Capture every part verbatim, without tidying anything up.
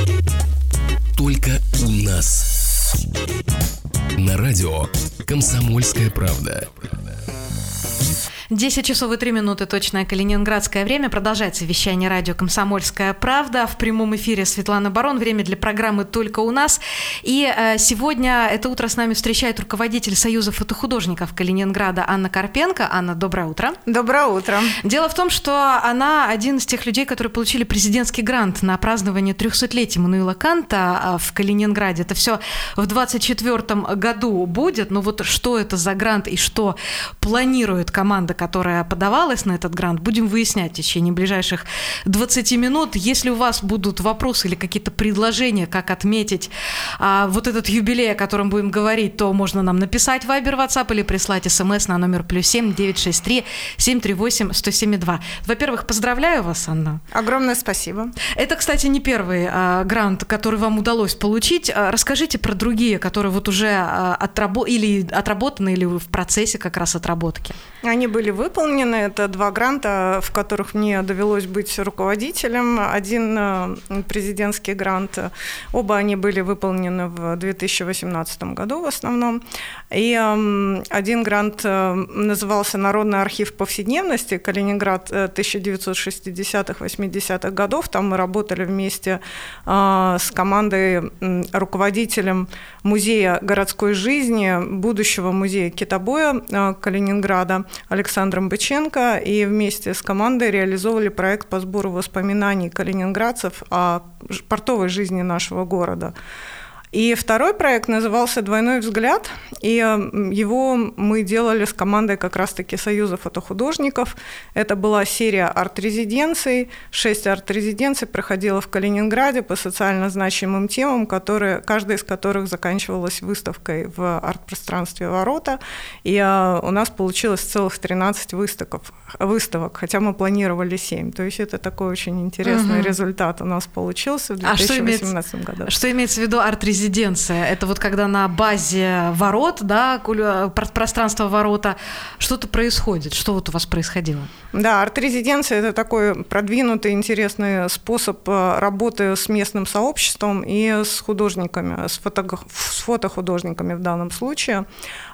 Только у нас. На радио «Комсомольская правда». десять часов и три минуты, точное калининградское время. Продолжается вещание радио «Комсомольская правда». В прямом эфире Светлана Барон. Время для программы «Только у нас». И э, сегодня это утро с нами встречает руководитель Союза фотохудожников Калининграда Анна Карпенко. Анна, доброе утро. Доброе утро. Дело в том, что она один из тех людей, которые получили президентский грант на празднование трехсотлетия Иммануила Канта в Калининграде. Это все в двадцать четвёртом году будет. Но вот что это за грант и что планирует команда, которая подавалась на этот грант, будем выяснять в течение ближайших двадцати минут. Если у вас будут вопросы или какие-то предложения, как отметить а, вот этот юбилей, о котором будем говорить, то можно нам написать в Viber, WhatsApp или прислать смс на номер плюс семь девятьсот шестьдесят три семьсот тридцать восемь сто семьдесят два. Во-первых, поздравляю вас, Анна. Огромное спасибо. Это, кстати, не первый а, грант, который вам удалось получить. А, расскажите про другие, которые вот уже а, отрабо- или отработаны, или в процессе как раз отработки. Они были выполнены. Это два гранта, в которых мне довелось быть руководителем. Один президентский грант. Оба они были выполнены в две тысячи восемнадцатом году в основном. И один грант назывался «Народный архив повседневности. Калининград тысяча девятьсот шестидесятых - восьмидесятых годов». Там мы работали вместе с командой, руководителем музея городской жизни, будущего музея китобоя Калининграда Александром Быченко, и вместе с командой реализовывали проект по сбору воспоминаний калининградцев о портовой жизни нашего города. И второй проект назывался «Двойной взгляд», и его мы делали с командой как раз-таки Союза фотохудожников. Это была серия арт-резиденций. Шесть арт-резиденций проходило в Калининграде по социально значимым темам, которые, каждая из которых заканчивалась выставкой в арт-пространстве «Ворота». И у нас получилось целых тринадцать выставок, выставок, хотя мы планировали семь. То есть это такой очень интересный угу. результат у нас получился в две тысячи восемнадцатом а году. Что имеется в виду арт-резиденция? Резиденция. Это вот когда на базе ворот, да, пространство ворота, что-то происходит. Что вот у вас происходило? Да, арт-резиденция – это такой продвинутый, интересный способ работы с местным сообществом и с художниками, с, фото, с фотохудожниками в данном случае.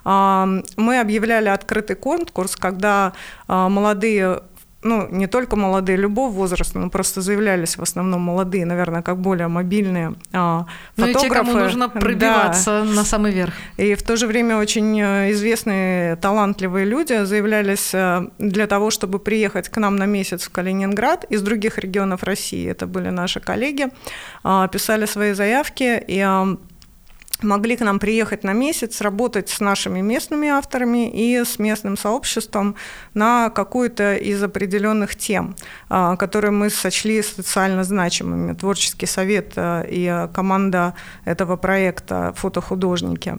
Мы объявляли открытый конкурс, когда молодые, ну, не только молодые, любого возраста, но просто заявлялись в основном молодые, наверное, как более мобильные а, фотографы. Ну и те, кому нужно пробиваться, да, на самый верх. И в то же время очень известные, талантливые люди заявлялись для того, чтобы приехать к нам на месяц в Калининград из других регионов России. Это были наши коллеги, а, писали свои заявки и а, могли к нам приехать на месяц, работать с нашими местными авторами и с местным сообществом на какую-то из определенных тем, которые мы сочли социально значимыми. Творческий совет и команда этого проекта «Фотохудожники».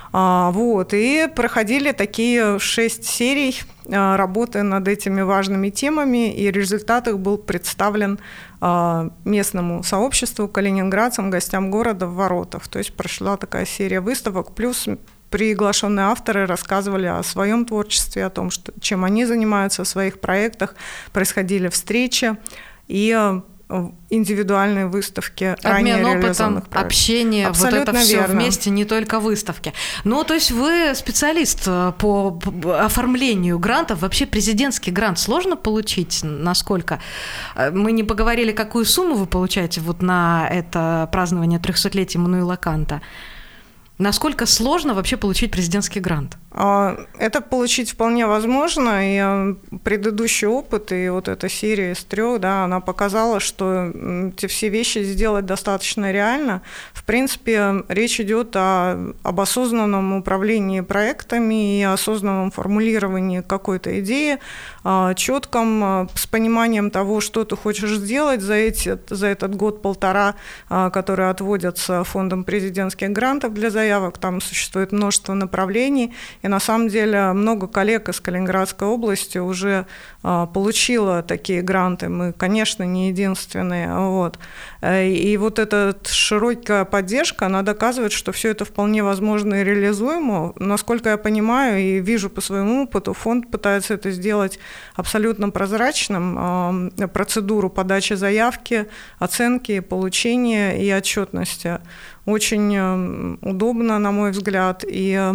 Вот, и проходили такие шесть серий работы над этими важными темами, и результат их был представлен местному сообществу, калининградцам, гостям города в Воротах. То есть прошла такая серия выставок, плюс приглашенные авторы рассказывали о своем творчестве, о том, что, чем они занимаются в своих проектах, происходили встречи и индивидуальные выставки ранее реализованных проектов. Общение, абсолютно вот это все верно. Вместе, не только выставки. Ну, то есть вы специалист по оформлению грантов. Вообще президентский грант сложно получить? Насколько? Мы не поговорили, какую сумму вы получаете вот на это празднование трехсотлетия Иммануила Канта. Насколько сложно вообще получить президентский грант? Это получить вполне возможно, и предыдущий опыт, и вот эта серия из трех, да, она показала, что эти все вещи сделать достаточно реально. В принципе, речь идет о, об осознанном управлении проектами и осознанном формулировании какой-то идеи, четком, с пониманием того, что ты хочешь сделать за, эти, за этот год-полтора, которые отводятся фондом президентских грантов для заявок. Там существует множество направлений, И на самом деле много коллег из Калининградской области уже получило такие гранты. Мы, конечно, не единственные. Вот. И вот эта широкая поддержка, она доказывает, что все это вполне возможно и реализуемо. Насколько я понимаю и вижу по своему опыту, фонд пытается это сделать абсолютно прозрачным. Процедуру подачи заявки, оценки, получения и отчетности. Очень удобно, на мой взгляд, и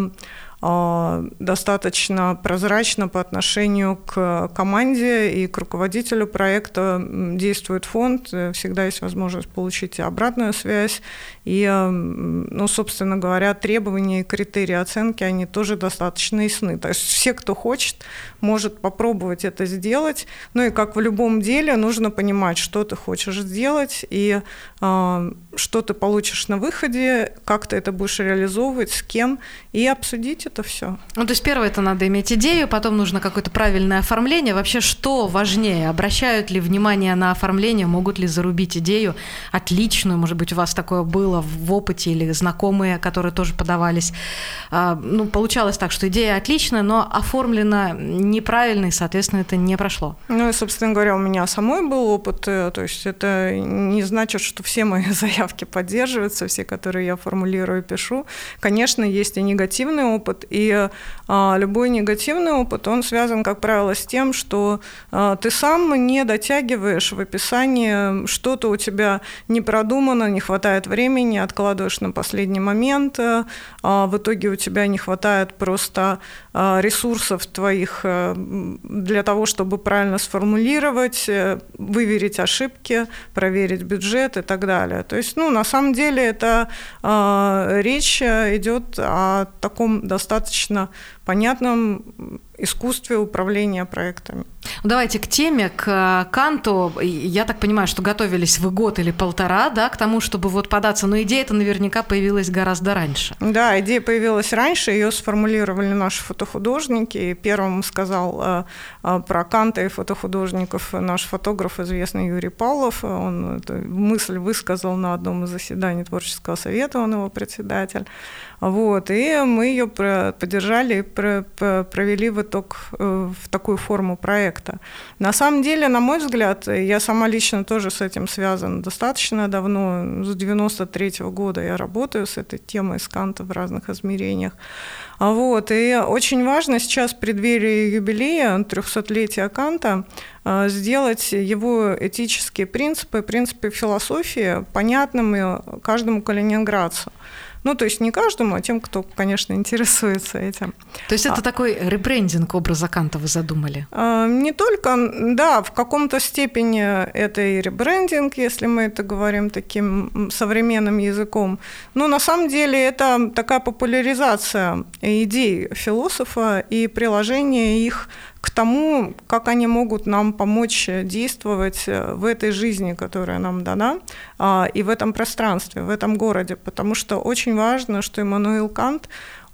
достаточно прозрачно по отношению к команде и к руководителю проекта действует фонд. Всегда есть возможность получить обратную связь. И, ну, собственно говоря, требования и критерии оценки, они тоже достаточно ясны. То есть все, кто хочет, может попробовать это сделать. Ну и как в любом деле, нужно понимать, что ты хочешь сделать и э, что ты получишь на выходе, как ты это будешь реализовывать, с кем, и обсудить это все. Ну, то есть первое, это надо иметь идею, потом нужно какое-то правильное оформление. Вообще, что важнее? Обращают ли внимание на оформление? Могут ли зарубить идею отличную? Может быть, у вас такое было в опыте или знакомые, которые тоже подавались? Ну, получалось так, что идея отличная, но оформлена неправильно, и, соответственно, это не прошло. Ну, и, собственно говоря, у меня самой был опыт. То есть это не значит, что все мои заявки поддерживаются, все, которые я формулирую и пишу. Конечно, есть и негативный опыт, и а, любой негативный опыт, он связан, как правило, с тем, что а, ты сам не дотягиваешь в описании, что-то у тебя не продумано, не хватает времени, откладываешь на последний момент, а, в итоге у тебя не хватает просто а, ресурсов твоих а, для того, чтобы правильно сформулировать, выверить ошибки, проверить бюджет и так далее. То есть, ну, на самом деле, это а, речь идет о таком достаточно понятном искусстве управления проектами. Давайте к теме, к Канту. Я так понимаю, что готовились вы год или полтора, да, к тому, чтобы вот податься, но идея-то наверняка появилась гораздо раньше. Да, идея появилась раньше, ее сформулировали наши фотохудожники, и первым сказал про Канта и фотохудожников наш фотограф, известный Юрий Павлов. Он эту мысль высказал на одном из заседаний творческого совета, он его председатель. Вот, и мы ее поддержали и провели в итог в такую форму проекта. На самом деле, на мой взгляд, я сама лично тоже с этим связана достаточно давно. С девяносто третьего года я работаю с этой темой, с Канта в разных измерениях. Вот, и очень важно сейчас в преддверии юбилея трехсотлетия Канта сделать его этические принципы, принципы философии понятными каждому калининградцу. Ну, то есть не каждому, а тем, кто, конечно, интересуется этим. То есть это а, такой ребрендинг образа Канта вы задумали? Не только, да, в каком-то степени это и ребрендинг, если мы это говорим таким современным языком. Но на самом деле это такая популяризация идей философа и приложение их к тому, как они могут нам помочь действовать в этой жизни, которая нам дана, и в этом пространстве, в этом городе. Потому что очень важно, что Иммануил Кант,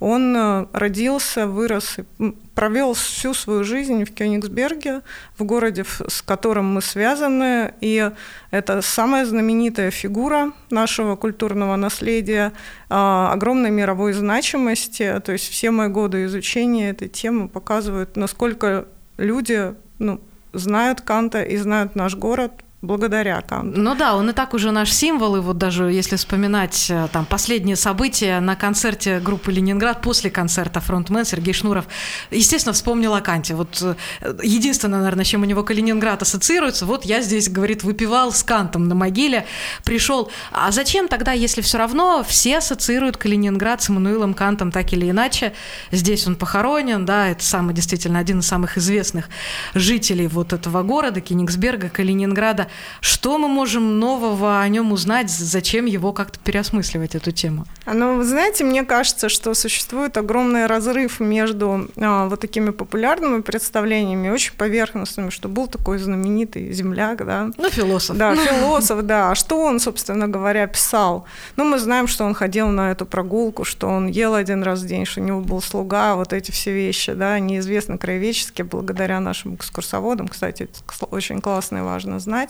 он родился, вырос, провел всю свою жизнь в Кёнигсберге, в городе, с которым мы связаны, и это самая знаменитая фигура нашего культурного наследия, огромной мировой значимости. То есть все мои годы изучения этой темы показывают, насколько люди, ну, знают Канта и знают наш город благодаря Канту. Ну да, он и так уже наш символ, и вот даже если вспоминать там последние события на концерте группы «Ленинград», после концерта фронтмен Сергей Шнуров, естественно, вспомнил о Канте. Вот единственное, наверное, с чем у него Калининград ассоциируется, вот я здесь, говорит, выпивал с Кантом на могиле, пришел. А зачем тогда, если все равно все ассоциируют Калининград с Иммануилом Кантом так или иначе? Здесь он похоронен, да, это самый, действительно, один из самых известных жителей вот этого города, Кёнигсберга, Калининграда. Что мы можем нового о нем узнать? Зачем его как-то переосмысливать, эту тему? Ну, вы знаете, мне кажется, что существует огромный разрыв между а, вот такими популярными представлениями, очень поверхностными, что был такой знаменитый земляк, да? Ну, философ. Да, философ, да. А что он, собственно говоря, писал? Ну, мы знаем, что он ходил на эту прогулку, что он ел один раз в день, что у него был слуга, вот эти все вещи, да, они известны краеведчески благодаря нашим экскурсоводам. Кстати, это очень классно и важно знать.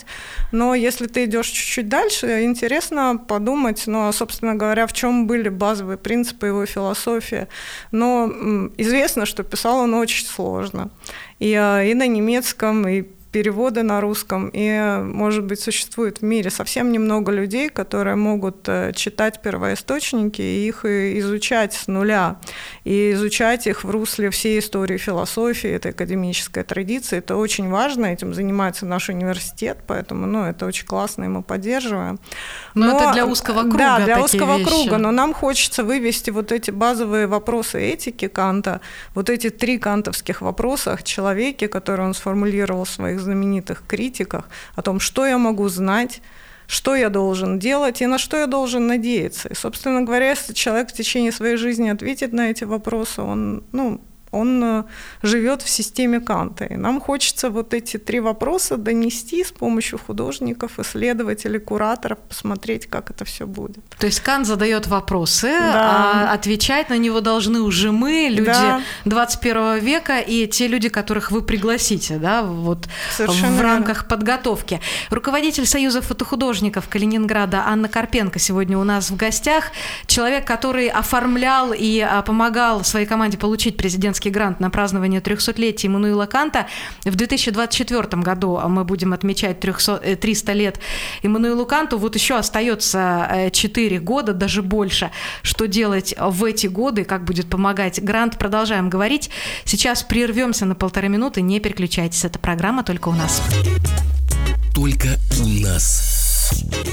Но если ты идешь чуть-чуть дальше, интересно подумать, ну, собственно говоря, в чем были базовые принципы его философии. Но известно, что писал он очень сложно. И, и на немецком, и переводы на русском, и, может быть, существует в мире совсем немного людей, которые могут читать первоисточники и их изучать с нуля, и изучать их в русле всей истории философии, этой академической традиции. Это очень важно, этим занимается наш университет, поэтому, ну, это очень классно, и мы поддерживаем. Но, но это для узкого круга. Да, для узкого вещи. круга, но нам хочется вывести вот эти базовые вопросы этики Канта, вот эти три кантовских вопроса о человеке, которые он сформулировал в своих знаменитых критиках, о том, что я могу знать, что я должен делать и на что я должен надеяться. И, собственно говоря, если человек в течение своей жизни ответит на эти вопросы, он, ну, он живет в системе Канта. И нам хочется вот эти три вопроса донести с помощью художников, исследователей, кураторов, посмотреть, как это все будет. То есть Кант задает вопросы, да. а отвечать на него должны уже мы, люди да. двадцать первого века, и те люди, которых вы пригласите, да, вот Совершенно в рамках верно. подготовки. Руководитель Союза фотохудожников Калининграда Анна Карпенко сегодня у нас в гостях. Человек, который оформлял и помогал своей команде получить президентский грант на празднование трехсотлетия Иммануила Канта. В две тысячи двадцать четвёртом году мы будем отмечать триста лет Иммануилу Канту. Вот еще остается четыре года, даже больше. Что делать в эти годы, как будет помогать грант, продолжаем говорить. Сейчас прервемся на полторы минуты, не переключайтесь. Это программа «Только у нас». Только у нас.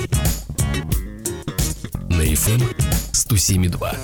На эф эм сто семь и два.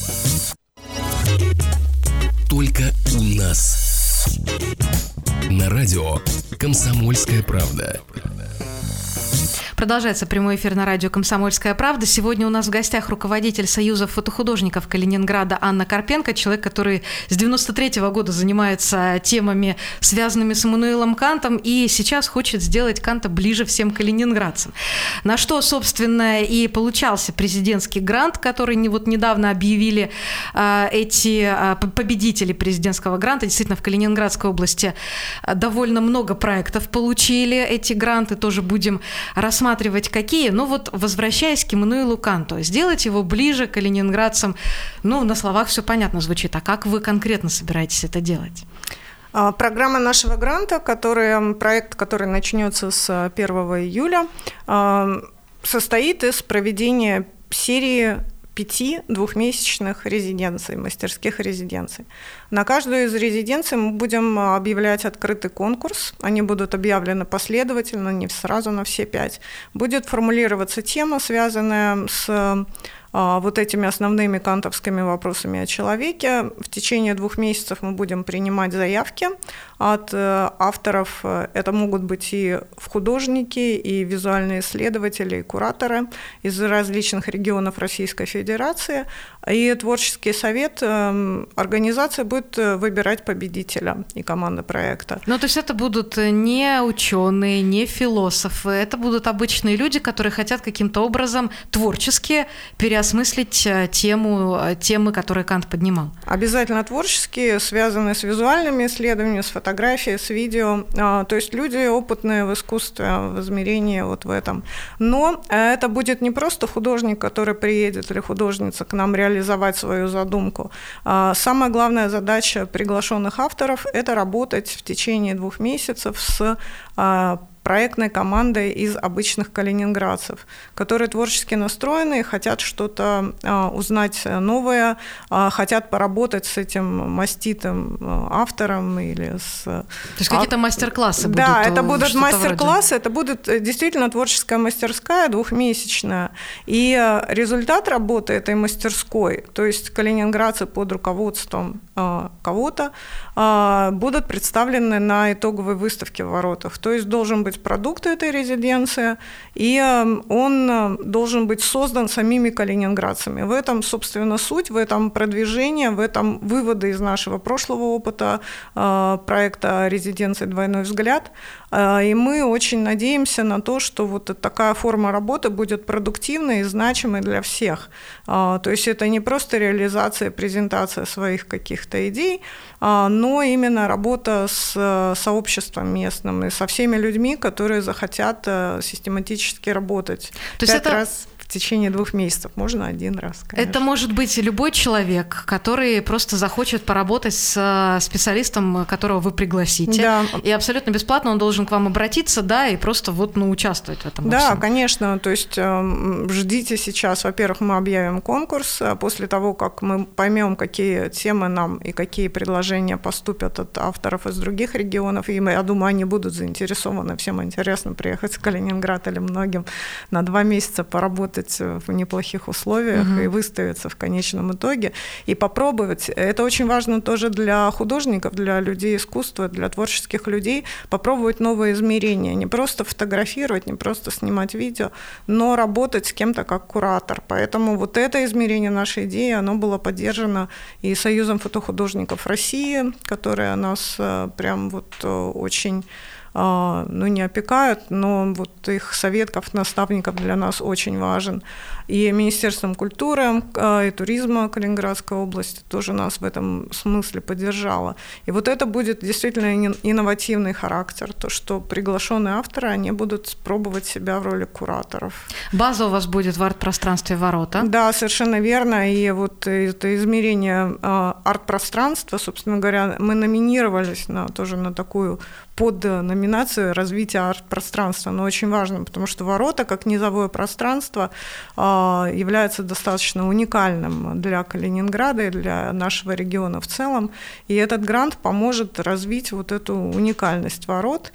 Только у нас. На радио «Комсомольская правда». Продолжается прямой эфир на радио «Комсомольская правда». Сегодня у нас в гостях руководитель Союза фотохудожников Калининграда Анна Карпенко, человек, который с девяносто третьего года занимается темами, связанными с Иммануилом Кантом, и сейчас хочет сделать Канта ближе всем калининградцам. На что, собственно, и получался президентский грант, который вот недавно объявили э, эти э, победители президентского гранта. Действительно, в Калининградской области довольно много проектов получили эти гранты, тоже будем рассматривать. Рассматривать какие, но вот возвращаясь к Иммануилу Канту, сделать его ближе к калининградцам, ну, на словах все понятно звучит, а как вы конкретно собираетесь это делать? Программа нашего гранта, который, проект, который начнется с первого июля, состоит из проведения серии пяти двухмесячных резиденций, мастерских резиденций. На каждую из резиденций мы будем объявлять открытый конкурс. Они будут объявлены последовательно, не сразу на все пять. Будет формулироваться тема, связанная с вот этими основными кантовскими вопросами о человеке. В течение двух месяцев мы будем принимать заявки от авторов. Это могут быть и художники, и визуальные исследователи, и кураторы из различных регионов Российской Федерации. И творческий совет организации будет выбирать победителя и команды проекта. Ну, то есть это будут не ученые, не философы, это будут обычные люди, которые хотят каким-то образом творчески переосмыслить тему, темы, которые Кант поднимал. Обязательно творческие, связанные с визуальными исследованиями, с фотографией, с видео. То есть люди опытные в искусстве, в измерении вот в этом. Но это будет не просто художник, который приедет, или художница к нам реализовать свою задумку. Самая главная задача приглашенных авторов – это работать в течение двух месяцев с проектной командой из обычных калининградцев, которые творчески настроены, хотят что-то а, узнать новое, а, хотят поработать с этим маститым автором или с... То есть какие-то мастер-классы будут? Да, это будут мастер-классы, это будет действительно творческая мастерская двухмесячная. И результат работы этой мастерской, то есть калининградцы под руководством а, кого-то, а, будут представлены на итоговой выставке в воротах. То есть должен быть продукт этой резиденции, и он должен быть создан самими калининградцами. В этом, собственно, суть, в этом продвижение, в этом выводы из нашего прошлого опыта проекта резиденции «Двойной взгляд». И мы очень надеемся на то, что вот такая форма работы будет продуктивной и значимой для всех. То есть это не просто реализация, презентация своих каких-то идей, но именно работа с сообществом местным и со всеми людьми, которые захотят систематически работать. То есть это... раз в течение двух месяцев, можно один раз, конечно. Это может быть любой человек, который просто захочет поработать с специалистом, которого вы пригласите. Да. И абсолютно бесплатно он должен к вам обратиться, да, и просто вот, ну, участвовать в этом. Да, конечно. То есть э, ждите сейчас, во-первых, мы объявим конкурс. После того, как мы поймем, какие темы нам и какие предложения поступят от авторов из других регионов, и мы, я думаю, они будут заинтересованы, всем интересно приехать в Калининград или многим на два месяца поработать в неплохих условиях угу. и выставиться в конечном итоге, и попробовать. Это очень важно тоже для художников, для людей искусства, для творческих людей, попробовать новые измерения, не просто фотографировать, не просто снимать видео, но работать с кем-то как куратор. Поэтому вот это измерение нашей идеи, оно было поддержано и Союзом фотохудожников России, которые нас прям вот очень... ну, не опекают, но вот их совет как наставников для нас очень важен. И Министерством культуры и туризма Калининградской области тоже нас в этом смысле поддержало. И вот это будет действительно инновативный характер, то, что приглашенные авторы, они будут пробовать себя в роли кураторов. База у вас будет в арт-пространстве «Ворота». Да, совершенно верно. И вот это измерение арт-пространства, собственно говоря, мы номинировались на, тоже на такую под номинацию развития арт-пространства. Но очень важно, потому что «Ворота» как низовое пространство является достаточно уникальным для Калининграда и для нашего региона в целом. И этот грант поможет развить вот эту уникальность «Ворот»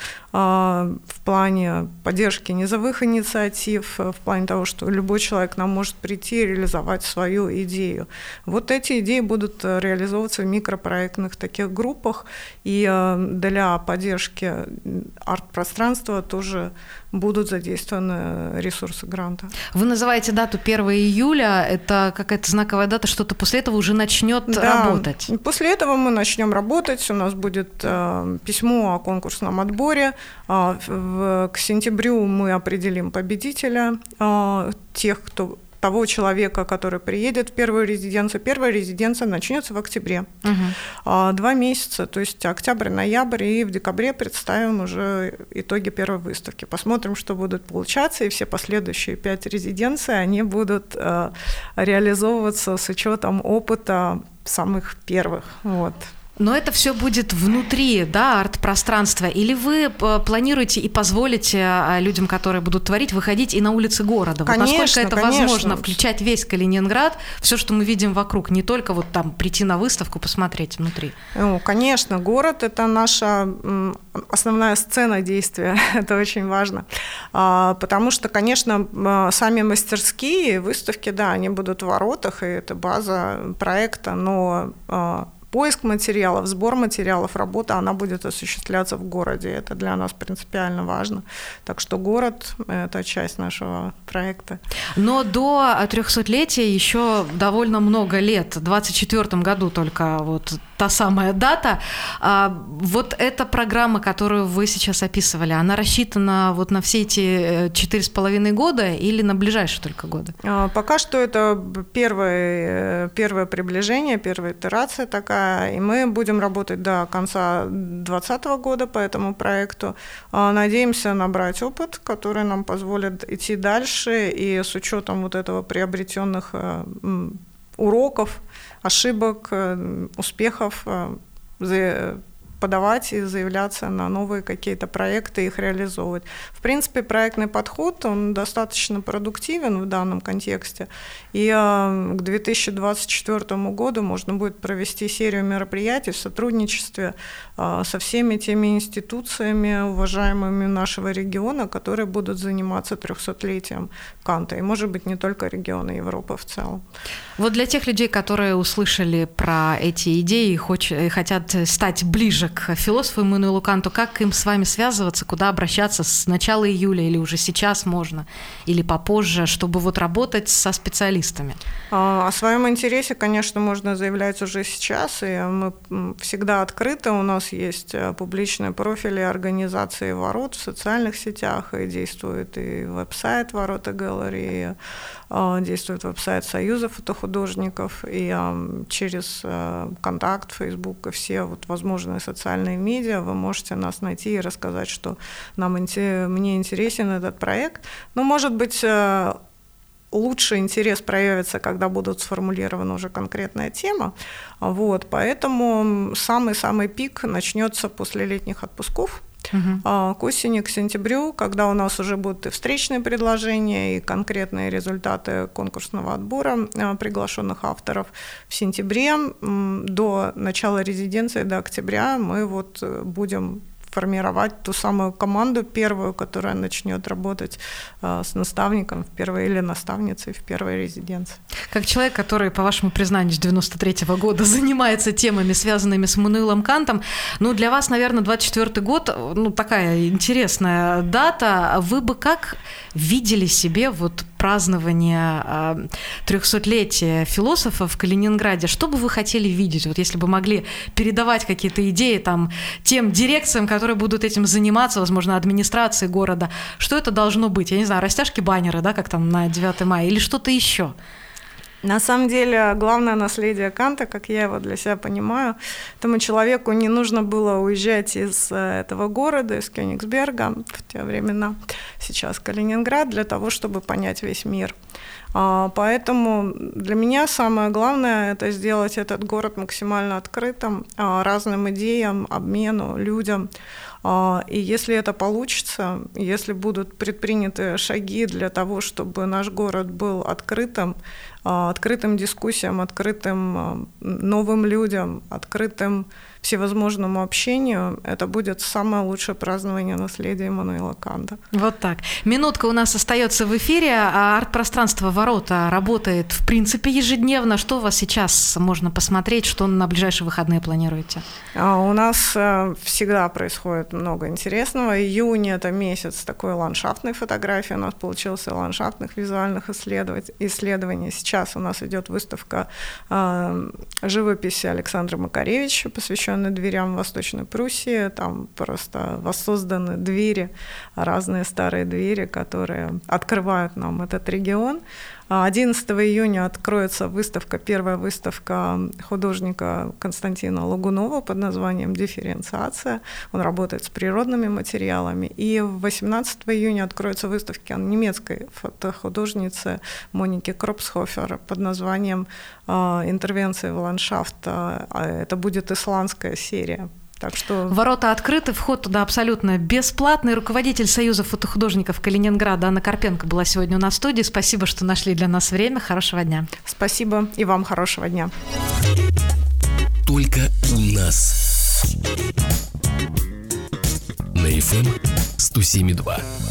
в плане поддержки низовых инициатив, в плане того, что любой человек к нам может прийти и реализовать свою идею. Вот эти идеи будут реализовываться в микропроектных таких группах, и для поддержки арт-пространства тоже будут задействованы ресурсы гранта. Вы называете дату первого июля, это какая-то знаковая дата, что-то после этого уже начнет да, работать? После этого мы начнем работать, у нас будет э, письмо о конкурсном отборе, э, в, к сентябрю мы определим победителя, э, тех, кто... того человека, который приедет в первую резиденцию. Первая резиденция начнется в октябре. Угу. Два месяца, то есть октябрь-ноябрь, и в декабре представим уже итоги первой выставки. Посмотрим, что будет получаться, и все последующие пять резиденций, они будут э, реализовываться с учетом опыта самых первых. Вот. Но это все будет внутри, да, арт-пространства? Или вы планируете и позволите людям, которые будут творить, выходить и на улицы города? Конечно, вот насколько это конечно. возможно, включать весь Калининград, все, что мы видим вокруг, не только вот там прийти на выставку, посмотреть внутри? Ну, конечно, город – это наша основная сцена действия, это очень важно. Потому что, конечно, сами мастерские, выставки, да, они будут в воротах, и это база проекта, но... поиск материалов, сбор материалов, работа, она будет осуществляться в городе. Это для нас принципиально важно. Так что город – это часть нашего проекта. Но до трехсотлетия еще довольно много лет. В двадцать четвёртом году только вот та самая дата. Вот эта программа, которую вы сейчас описывали, она рассчитана вот на все эти четыре с половиной года или на ближайшие только годы? Пока что это первое, первое приближение, первая итерация такая. И мы будем работать до конца двадцатого года по этому проекту. Надеемся набрать опыт, который нам позволит идти дальше, и с учетом вот этого приобретенных уроков, ошибок, успехов подавать и заявляться на новые какие-то проекты, их реализовывать. В принципе, проектный подход, он достаточно продуктивен в данном контексте, и к две тысячи двадцать четвёртому году можно будет провести серию мероприятий в сотрудничестве со всеми теми институциями, уважаемыми нашего региона, которые будут заниматься трехсотлетием Канта, и, может быть, не только региона Европы в целом. Вот для тех людей, которые услышали про эти идеи и хотят стать ближе к философу Иммануилу Канту, как им с вами связываться, куда обращаться с начала июля или уже сейчас можно, или попозже, чтобы вот работать со специалистами? О своем интересе, конечно, можно заявлять уже сейчас, и мы всегда открыты. У нас есть публичные профили организации «Ворот» в социальных сетях, и действует и веб-сайт «Ворота Галереи», действует веб-сайт Союза фотохудожников, и через Контакт, Фейсбук и все вот возможные социальные медиа вы можете нас найти и рассказать, что нам, мне интересен этот проект. Но, может быть, лучший интерес проявится, когда будут сформулирована уже конкретная тема. Вот, поэтому самый-самый пик начнется после летних отпусков. Uh-huh. К осени, к сентябрю, когда у нас уже будут и встречные предложения, и конкретные результаты конкурсного отбора приглашенных авторов. В сентябре до начала резиденции, до октября мы вот будем формировать ту самую команду первую, которая начнет работать э, с наставником в первой или наставницей в первой резиденции. Как человек, который, по вашему признанию, с девяносто третьего года занимается темами, связанными с Иммануилом Кантом, ну, для вас, наверное, двадцать четвёртый год, ну, такая интересная дата. Вы бы как видели себе вот празднование трехсотлетия философа в Калининграде? Что бы вы хотели видеть, вот если бы могли передавать какие-то идеи там, тем дирекциям, которые будут этим заниматься, возможно, администрации города? Что это должно быть? Я не знаю, растяжки баннера, да, как там на девятое мая, или что-то еще? На самом деле, главное наследие Канта, как я его для себя понимаю, этому человеку не нужно было уезжать из этого города, из Кёнигсберга в те времена, сейчас Калининград, для того, чтобы понять весь мир. Поэтому для меня самое главное – это сделать этот город максимально открытым разным идеям, обмену, людям. И если это получится, если будут предприняты шаги для того, чтобы наш город был открытым, открытым дискуссиям, открытым новым людям, открытым всевозможному общению, это будет самое лучшее празднование наследия Иммануила Канта. Вот так. Минутка у нас остается в эфире. Арт-пространство «Ворота» работает, в принципе, ежедневно. Что у вас сейчас можно посмотреть, что на ближайшие выходные планируете? У нас всегда происходит много интересного. Июнь – это месяц такой ландшафтной фотографии. У нас получился ландшафтных визуальных исследований. Сейчас у нас идет выставка живописи Александра Макаревича, посвященная дверям Восточной Пруссии. Там просто воссозданы двери, разные старые двери, которые открывают нам этот регион. одиннадцатого июня откроется выставка, первая выставка художника Константина Лагунова под названием «Дифференциация». Он работает с природными материалами. И восемнадцатого июня откроется выставка немецкой фотохудожницы Моники Кропсхофер под названием «Интервенции в ландшафт». Это будет исландская серия. Так что... Ворота открыты, вход туда абсолютно бесплатный. Руководитель Союза фотохудожников Калининграда Анна Карпенко была сегодня у нас в студии. Спасибо, что нашли для нас время. Хорошего дня. Спасибо и вам хорошего дня. Только у нас. На эф эм сто семь и два.